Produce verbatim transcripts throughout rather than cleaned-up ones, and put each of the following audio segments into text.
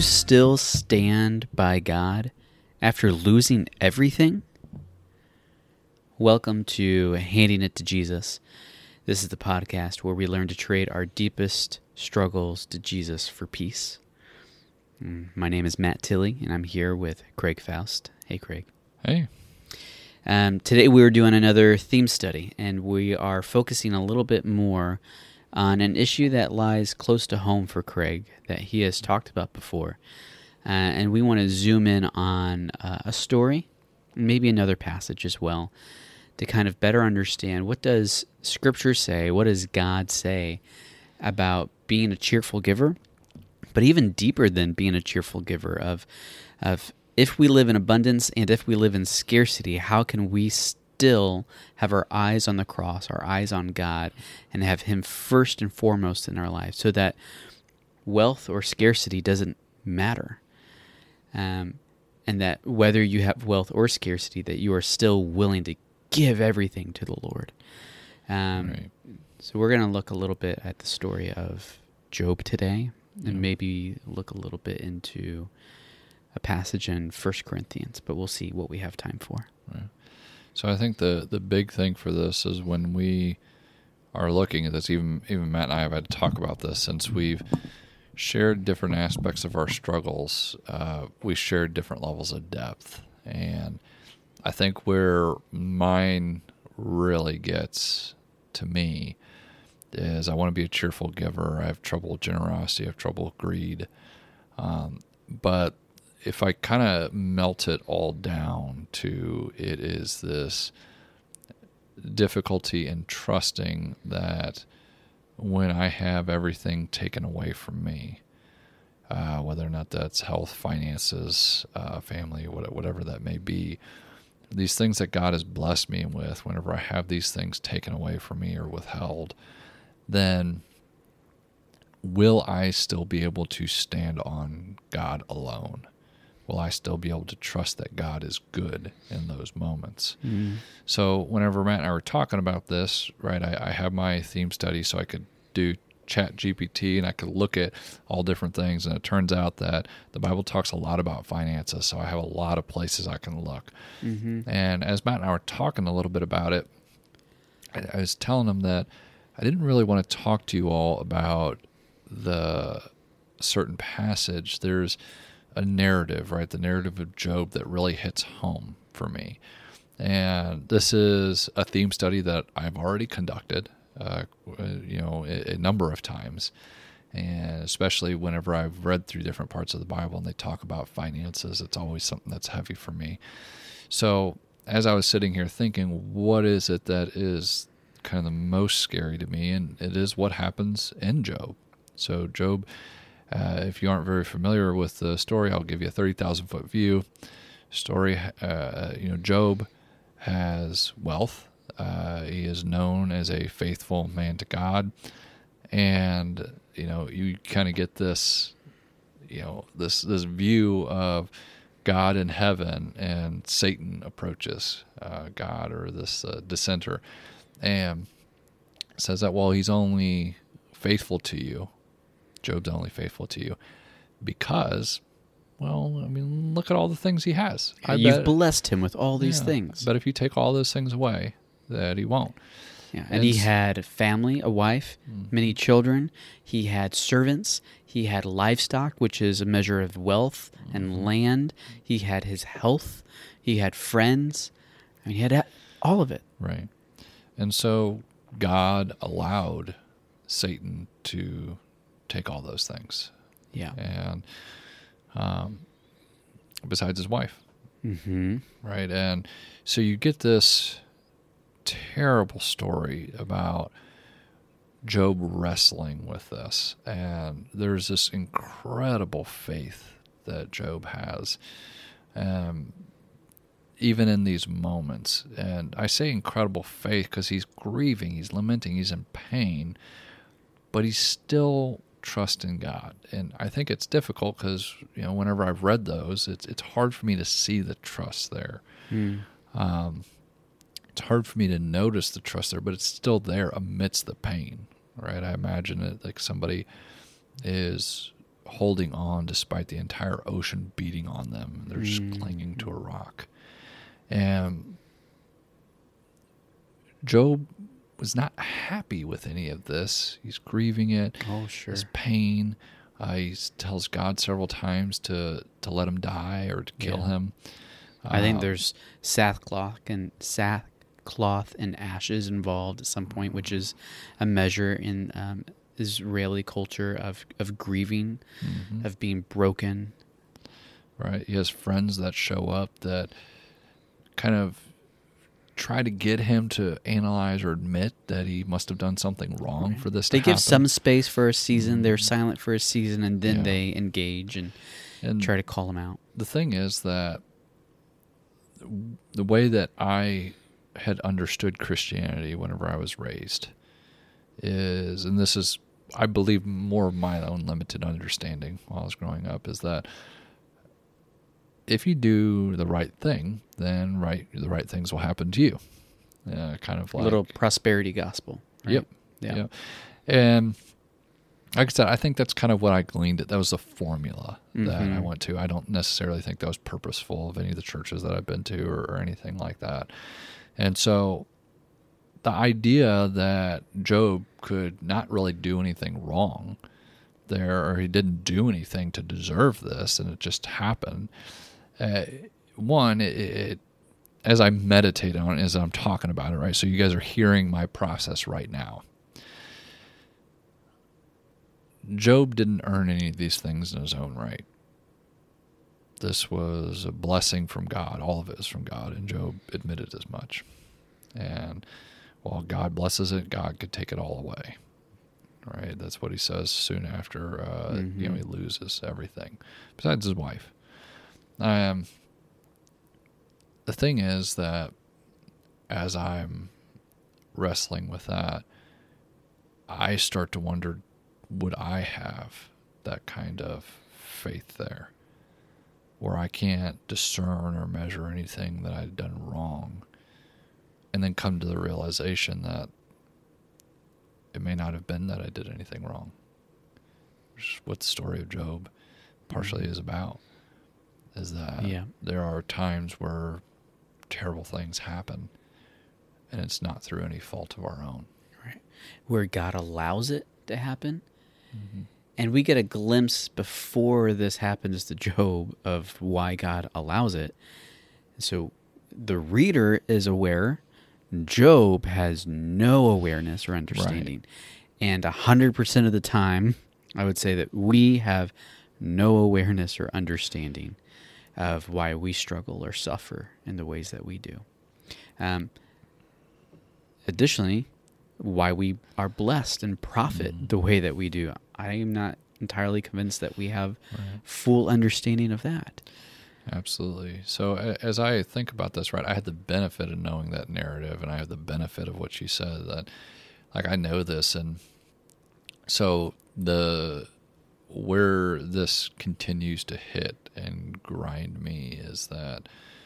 still stand by God after losing everything? Welcome to Handing It to Jesus. This is the podcast where we learn to trade our deepest struggles to Jesus for peace. My name is Matt Tilley, and I'm here with Craig Faust. Hey, Craig. Hey. Um, today we're doing another theme study, and we are focusing a little bit more on an issue that lies close to home for Craig that he has talked about before. Uh, and we want to zoom in on uh, a story, maybe another passage as well, to kind of better understand what does Scripture say, what does God say about being a cheerful giver, but even deeper than being a cheerful giver of, of if we live in abundance and if we live in scarcity, how can we still have our eyes on the cross, our eyes on God, and have Him first and foremost in our life so that wealth or scarcity doesn't matter. Um, and that whether you have wealth or scarcity, that you are still willing to give everything to the Lord. Um, right. So we're going to look a little bit at the story of Job today, and maybe look a little bit into a passage in First Corinthians, but we'll see what we have time for. Right. So I think the, the big thing for this is when we are looking at this, even even Matt and I have had to talk about this since we've shared different aspects of our struggles, uh, we shared different levels of depth. And I think where mine really gets to me is I want to be a cheerful giver. I have trouble with generosity. I have trouble with greed. Um, but if I kind of melt it all down to it is this difficulty in trusting that when I have everything taken away from me, uh, whether or not that's health, finances, uh, family, whatever that may be, these things that God has blessed me with, whenever I have these things taken away from me or withheld, then will I still be able to stand on God alone? Will I still be able to trust that God is good in those moments? Mm. So whenever Matt and I were talking about this, right, I, I have my theme study so I could do Chat G P T and I could look at all different things. And it turns out that the Bible talks a lot about finances, so I have a lot of places I can look. Mm-hmm. And as Matt and I were talking a little bit about it, I, I was telling him that I didn't really want to talk to you all about the certain passage. There's a narrative, right? The narrative of Job that really hits home for me. And this is a theme study that I've already conducted, uh, you know, a, a number of times. And especially whenever I've read through different parts of the Bible and they talk about finances, it's always something that's heavy for me. So as I was sitting here thinking, what is it that is kind of the most scary to me? And it is what happens in Job. So Job, Uh, if you aren't very familiar with the story, I'll give you a thirty thousand foot view. Story, uh, you know, Job has wealth. Uh, he is known as a faithful man to God. And, you know, you kind of get this, you know, this, this view of God in heaven and Satan approaches uh, God or this uh, dissenter and says that, well, he's only faithful to you. Job's only faithful to you because, well, I mean, look at all the things he has. I You've bet, blessed him with all these yeah, things. But if you take all those things away, that he won't. Yeah, and, and he had a family, a wife, mm-hmm. many children. He had servants. He had livestock, which is a measure of wealth mm-hmm. and land. He had his health. He had friends. I mean, he had all of it. Right. And so God allowed Satan to take all those things. Yeah. And um, besides his wife. Mm-hmm. Right. And so you get this terrible story about Job wrestling with this. And there's this incredible faith that Job has, um, even in these moments. And I say incredible faith because he's grieving, he's lamenting, he's in pain, but he's still trusting God. And I think it's difficult because, you know, whenever I've read those, it's it's hard for me to see the trust there. Mm. Um, it's hard for me to notice the trust there, but it's still there amidst the pain, right? I imagine it like somebody is holding on despite the entire ocean beating on them. They're just Mm. clinging to a rock. And Job was not happy with any of this. He's grieving it. Oh, sure. His pain. Uh, he tells God several times to, to let him die or to kill Yeah. him. I think Um, there's sackcloth and sackcloth and ashes involved at some point, which is a measure in um, Israeli culture of, of grieving, mhm. of being broken. Right. He has friends that show up that kind of try to get him to analyze or admit that he must have done something wrong for this They to give happen. some space for a season. They're silent for a season, and then Yeah. they engage and and try to call him out. the thing is that the way that I had understood Christianity whenever I was raised is, and this is, I believe, more of my own limited understanding while I was growing up, is that if you do the right thing, then right the right things will happen to you. Uh, kind of like Little prosperity gospel. Right? Yep. Yeah. Yep. And like I said, I think that's kind of what I gleaned. That was the formula that I Mhm. went to. I don't necessarily think that was purposeful of any of the churches that I've been to or, or anything like that. And so the idea that Job could not really do anything wrong there, or he didn't do anything to deserve this, and it just happened. Uh, one, it, it as I meditate on it, as I'm talking about it, right? So you guys are hearing my process right now. Job didn't earn any of these things in his own right. This was a blessing from God. All of it is from God, and Job admitted as much. And while God blesses it, God could take it all away. Right? That's what he says soon after uh, Mhm. you know, he loses everything, besides his wife. Um, the thing is that as I'm wrestling with that, I start to wonder, would I have that kind of faith there, where I can't discern or measure anything that I've done wrong, and then come to the realization that it may not have been that I did anything wrong. Which is what the story of Job partially is about, is that Yeah. there are times where terrible things happen, and it's not through any fault of our own. Right. Where God allows it to happen. Mm-hmm. And we get a glimpse before this happens to Job of why God allows it. So the reader is aware. Job has no awareness or understanding. And one hundred percent of the time, I would say that we have no awareness or understanding of why we struggle or suffer in the ways that we do. Um, additionally, why we are blessed and profit Mm. the way that we do. I am not entirely convinced that we have Right. full understanding of that. Absolutely. So a- as I think about this, right, I had the benefit of knowing that narrative, and I have the benefit of what she said, that like I know this. And so the where this continues to hit and grind me is that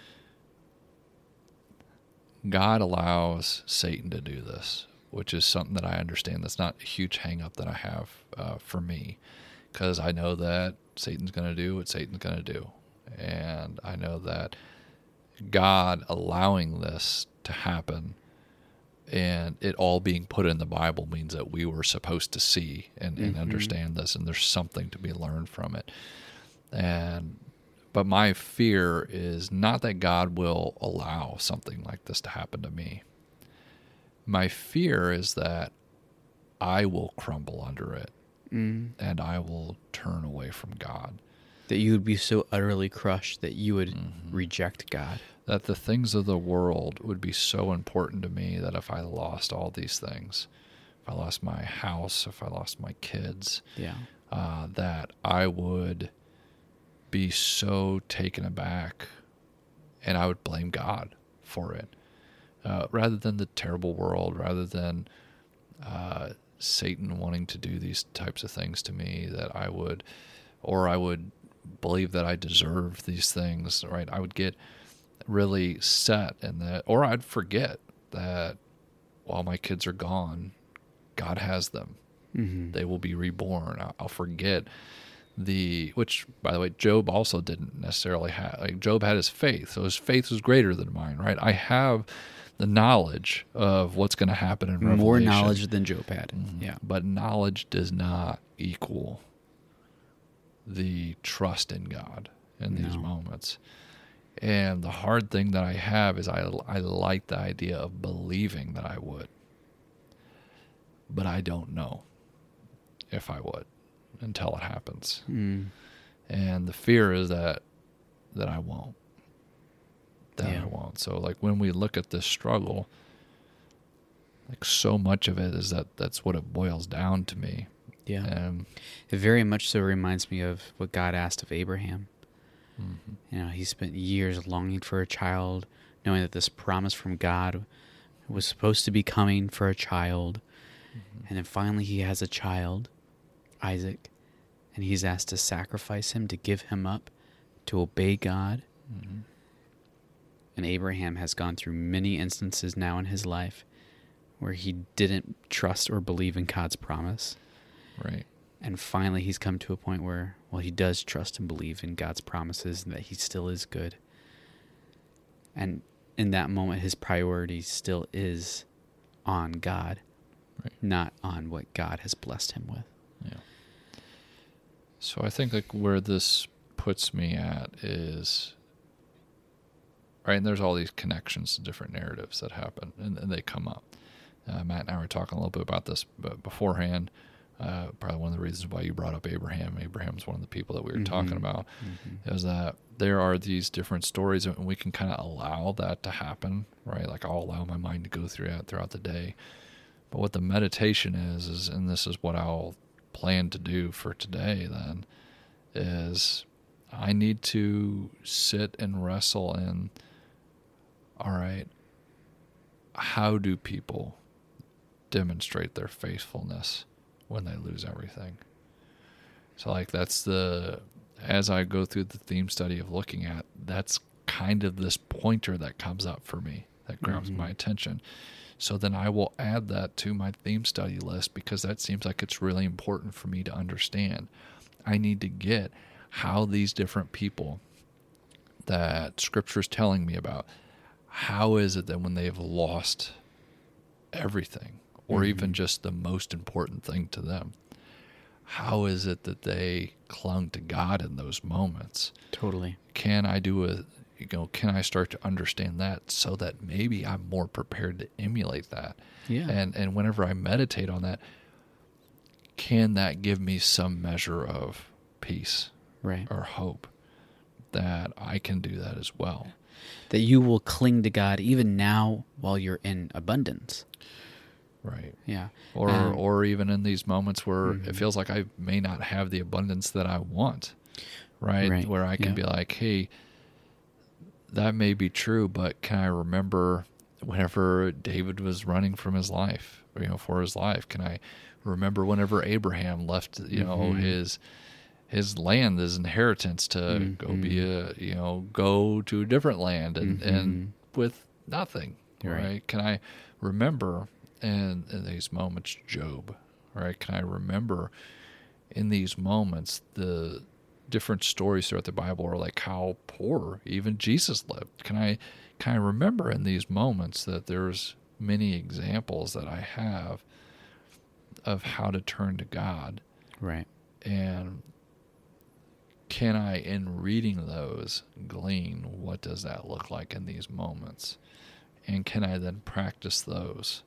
God allows Satan to do this, which is something that I understand. That's not a huge hang up that I have uh, for me, because I know that Satan's going to do what Satan's going to do. And I know that God allowing this to happen and it all being put in the Bible means that we were supposed to see and, and Mhm. understand this, and there's something to be learned from it. And but my fear is not that God will allow something like this to happen to me. My fear is that I will crumble under it, Mm. and I will turn away from God. That you would be so utterly crushed that you would Mhm. reject God. That the things of the world would be so important to me that if I lost all these things, if I lost my house, if I lost my kids, Yeah. uh, that I would be so taken aback, and I would blame God for it, uh, rather than the terrible world, rather than uh, Satan wanting to do these types of things to me, that I would, or I would believe that I deserve these things, right? I would get really set in that, or I'd forget that while my kids are gone, God has them. Mm-hmm. They will be reborn. I'll forget the, which by the way, Job also didn't necessarily have, like Job had his faith. So his faith was greater than mine, right? I have the knowledge of what's going to happen in Revelation. More knowledge than Job had. Mm-hmm. Yeah. But knowledge does not equal the trust in God in these No. moments. And the hard thing that I have is I, I like the idea of believing that I would. But I don't know if I would until it happens. Mm. And the fear is that that I won't. That Yeah. I won't. So like when we look at this struggle, like so much of it is that that's what it boils down to me. Yeah. And It very much so reminds me of what God asked of Abraham. mm-hmm. You know, he spent years longing for a child, knowing that this promise from God was supposed to be coming for a child. Mm-hmm. And then finally he has a child, Isaac, and he's asked to sacrifice him, to give him up, to obey God. Mm-hmm. And Abraham has gone through many instances now in his life where he didn't trust or believe in God's promise. Right. And finally he's come to a point where, well, he does trust and believe in God's promises and that he still is good. And in that moment, his priority still is on God, Right. not on what God has blessed him with. Yeah. So I think like where this puts me at is, right, and there's all these connections to different narratives that happen, and, and they come up. Uh, Matt and I were talking a little bit about this b- beforehand. Uh, probably one of the reasons why you brought up Abraham. Abraham's one of the people that we were Mm-hmm. talking about. Mm-hmm. Is that there are these different stories, and we can kind of allow that to happen, right? Like I'll allow my mind to go through that throughout the day. But what the meditation is, is, and this is what I'll plan to do for today then, is I need to sit and wrestle in, all right, how do people demonstrate their faithfulness when they lose everything? So like that's the, as I go through the theme study of looking at, that's kind of this pointer that comes up for me, that grabs Mm-hmm. my attention. So then I will add that to my theme study list because that seems like it's really important for me to understand. I need to get how these different people that Scripture is telling me about, how is it that when they've lost everything, or Mm-hmm. even just the most important thing to them, how is it that they clung to God in those moments? Totally. Can I do a, you know, can I start to understand that so that maybe I'm more prepared to emulate that? Yeah. And and whenever I meditate on that, can that give me some measure of peace Right. or hope that I can do that as well? That you will cling to God even now while you're in abundance. Right. Yeah. Or Um, or even in these moments where Mhm. it feels like I may not have the abundance that I want. Right? Right. Where I can Yeah. be like, hey, that may be true, but can I remember whenever David was running from his life, you know, for his life? Can I remember whenever Abraham left, you know, Mhm. his his land, his inheritance to go be a, you know, go to a different land and, and with nothing, Right. right? Can I remember in, in these moments, Job, right? Can I remember in these moments the different stories throughout the Bible are like how poor even Jesus lived? Can I can I remember in these moments that there's many examples that I have of how to turn to God? Right. And can I, in reading those, glean what does that look like in these moments? And can I then practice those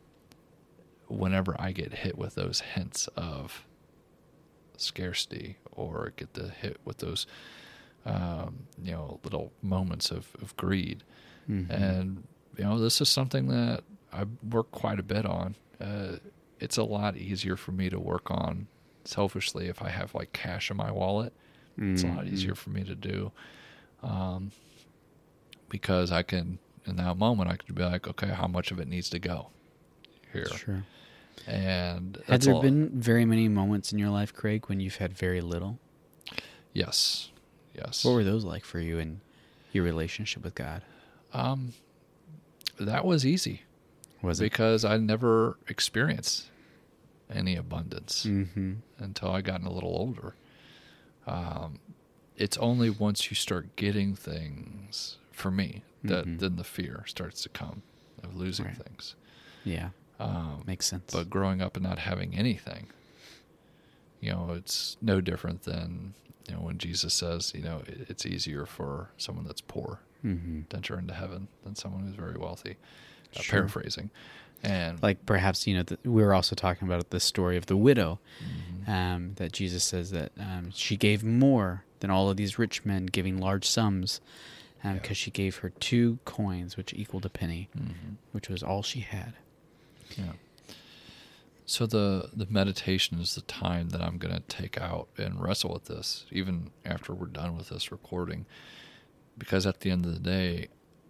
whenever I get hit with those hints of scarcity or get the hit with those, um, you know, little moments of, of greed? Mhm. And, you know, this is something that I work quite a bit on. Uh, it's a lot easier for me to work on selfishly if I have like cash in my wallet. It's a lot Mhm. easier for me to do, um, because I can, in that moment, I could be like, okay, how much of it needs to go here? Sure. And Have that's there all- been very many moments in your life, Craig, when you've had very little? Yes, yes. What were those like for you in your relationship with God? Um, that was easy Was it? because I never experienced any abundance Mm-hmm. until I got a little older. Um, it's only once you start getting things, for me, that Mhm. then the fear starts to come of losing Right. things. Yeah. Um, Makes sense. But growing up and not having anything, you know, it's no different than, you know, when Jesus says, you know, it, it's easier for someone that's poor Mm-hmm. to enter into heaven than someone who's very wealthy. Uh, Sure. Paraphrasing. And Like perhaps, you know, the, we were also talking about the story of the widow, Mhm. um, that Jesus says that um, she gave more than all of these rich men giving large sums, because um, Yeah. she gave her two coins, which equaled a penny, Mhm. which was all she had. Yeah. So the the meditation is the time that I'm going to take out and wrestle with this, even after we're done with this recording, because at the end of the day,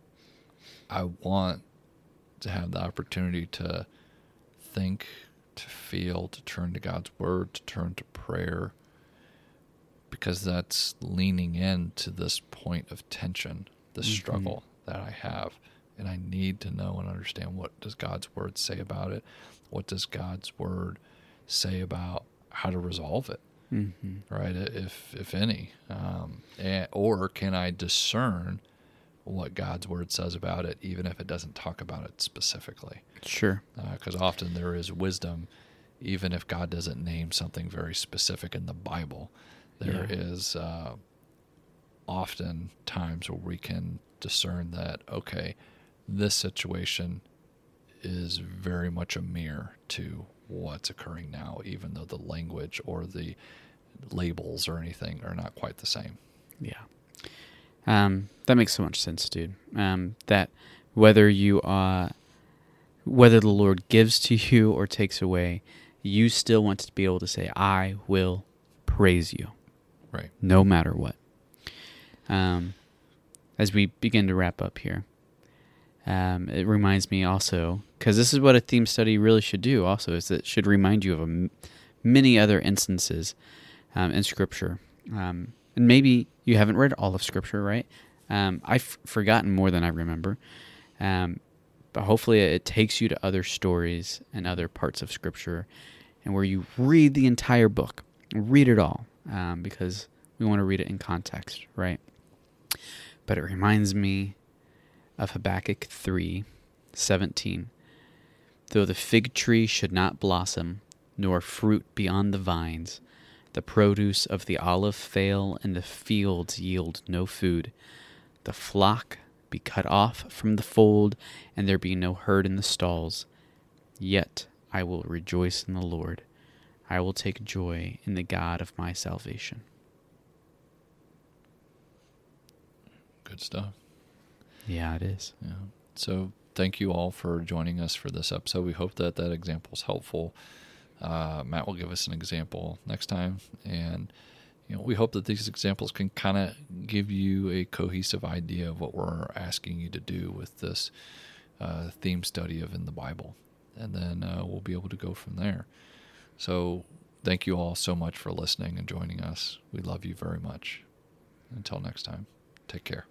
I want to have the opportunity to think, to feel, to turn to God's word, to turn to prayer, because that's leaning into this point of tension, the Mhm. struggle that I have. And I need to know and understand, what does God's word say about it? What does God's word say about how to resolve it, Mm-hmm. right? If if any. Um, and, or can I discern what God's word says about it, even if it doesn't talk about it specifically? Sure. Because uh, often there is wisdom, even if God doesn't name something very specific in the Bible. There Yeah. is uh, often times where we can discern that, okay, this situation is very much a mirror to what's occurring now, even though the language or the labels or anything are not quite the same. Yeah. Um, that makes so much sense, dude. Um, that whether you are, whether the Lord gives to you or takes away, you still want to be able to say, I will praise you. Right. No matter what. Um, as we begin to wrap up here, um, it reminds me also, because this is what a theme study really should do also, is it should remind you of a m- many other instances um, in Scripture. Um, and maybe you haven't read all of Scripture, right? Um, I've forgotten more than I remember. Um, but hopefully it takes you to other stories and other parts of Scripture, and where you read the entire book. Read it all, um, because we want to read it in context, right? But it reminds me of Habakkuk three seventeen. Though the fig tree should not blossom, nor fruit be on the vines, the produce of the olive fail, and the fields yield no food, the flock be cut off from the fold, and there be no herd in the stalls, yet I will rejoice in the Lord. I will take joy in the God of my salvation. Good stuff. Yeah, it is. Yeah. So thank you all for joining us for this episode. We hope that that example is helpful. Uh, Matt will give us an example next time, and you know, we hope that these examples can kind of give you a cohesive idea of what we're asking you to do with this uh, theme study of in the Bible, and then uh, we'll be able to go from there. So thank you all so much for listening and joining us. We love you very much. Until next time, take care.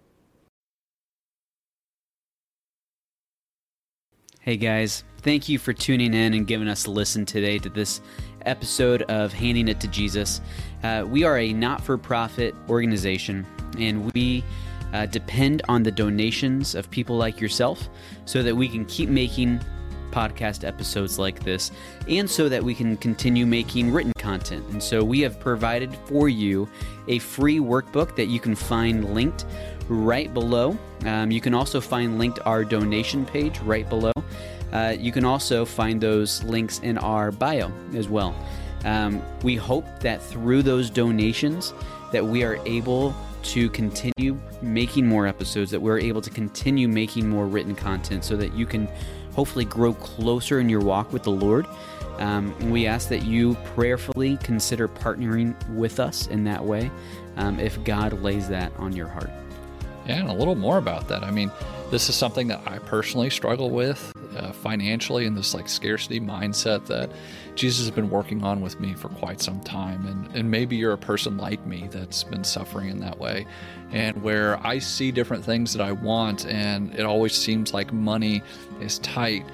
Hey guys, thank you for tuning in and giving us a listen today to this episode of Handing It to Jesus. Uh, we are a not-for-profit organization, and we uh, depend on the donations of people like yourself so that we can keep making podcast episodes like this, and so that we can continue making written content. And so we have provided for you a free workbook that you can find linked right below. Um, you can also find linked our donation page right below. Uh, you can also find those links in our bio as well. Um, we hope that through those donations that we are able to continue making more episodes, that we're able to continue making more written content so that you can hopefully grow closer in your walk with the Lord. Um, and we ask that you prayerfully consider partnering with us in that way, um, if God lays that on your heart. Yeah, and a little more about that. I mean, this is something that I personally struggle with uh, financially, and this like scarcity mindset that Jesus has been working on with me for quite some time. And, and maybe you're a person like me that's been suffering in that way, and where I see different things that I want, and it always seems like money is tight.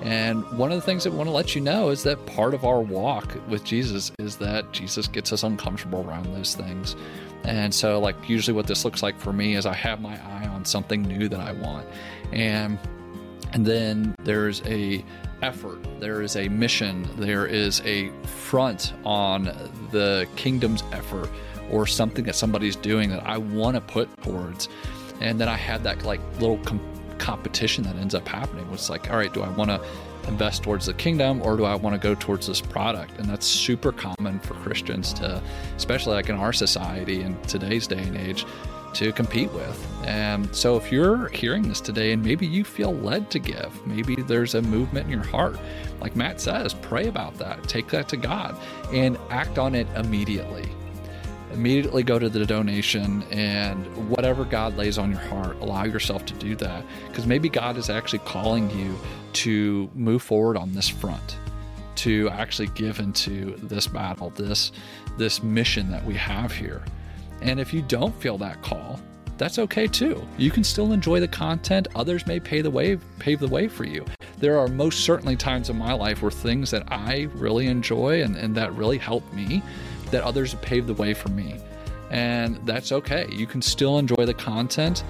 And one of the things that we want to let you know is that part of our walk with Jesus is that Jesus gets us uncomfortable around those things. And so, like, usually what this looks like for me is I have my eye on something new that I want. And and then there's a effort, there is a mission, there is a front on the kingdom's effort or something that somebody's doing that I want to put towards. And then I have that like little com- competition that ends up happening. It's like, all right, do I want to invest towards the kingdom or do I want to go towards this product? And that's super common for Christians to, especially like in our society in today's day and age, to compete with. And so if you're hearing this today and maybe you feel led to give, maybe there's a movement in your heart, like Matt says, pray about that, take that to God and act on it immediately. Immediately go to the donation, and whatever God lays on your heart, allow yourself to do that, because maybe God is actually calling you to move forward on this front, to actually give into this battle, this this mission that we have here. And if you don't feel that call, that's okay too. You can still enjoy the content. Others may pay the way, pave the way for you. There are most certainly times in my life where things that I really enjoy and, and that really help me, that others have paved the way for me. And that's okay. You can still enjoy the content,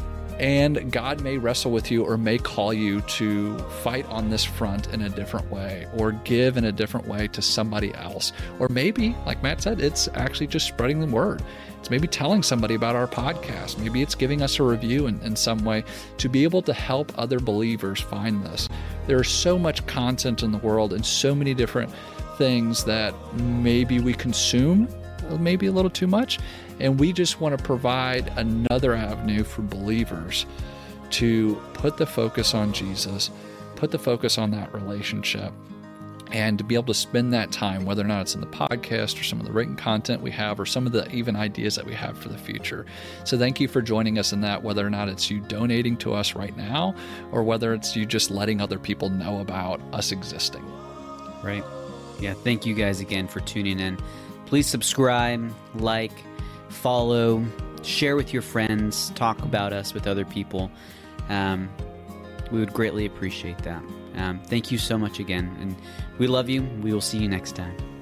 and God may wrestle with you or may call you to fight on this front in a different way or give in a different way to somebody else. Or maybe, like Matt said, it's actually just spreading the word. It's maybe telling somebody about our podcast. Maybe it's giving us a review in, in some way to be able to help other believers find this. There's so much content in the world and so many different things that maybe we consume maybe a little too much, and we just want to provide another avenue for believers to put the focus on Jesus, put the focus on that relationship, and to be able to spend that time, whether or not it's in the podcast or some of the written content we have or some of the even ideas that we have for the future. So thank you for joining us in that, whether or not it's you donating to us right now or whether it's you just letting other people know about us existing. Right. Yeah, thank you guys again for tuning in. Please subscribe, like, follow, share with your friends, talk about us with other people. Um, we would greatly appreciate that. Um, thank you so much again, and we love you. We will see you next time.